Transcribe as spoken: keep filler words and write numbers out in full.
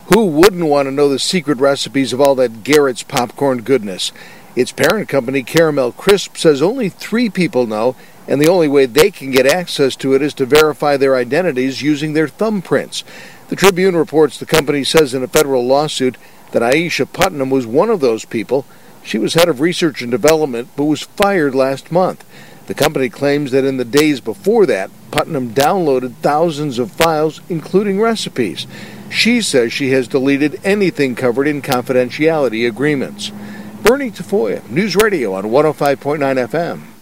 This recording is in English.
Who wouldn't want to know the secret recipes of all that Garrett's popcorn goodness? Its parent company, Caramel Crisp, says only three people know, and the only way they can get access to it is to verify their identities using their thumbprints. The Tribune reports the company says in a federal lawsuit that Aisha Putnam was one of those people. She was head of research and development, but was fired last month. The company claims that in the days before that, Putnam downloaded thousands of files, including recipes. She says she has deleted anything covered in confidentiality agreements. Bernie Tafoya, News Radio on one oh five point nine F M.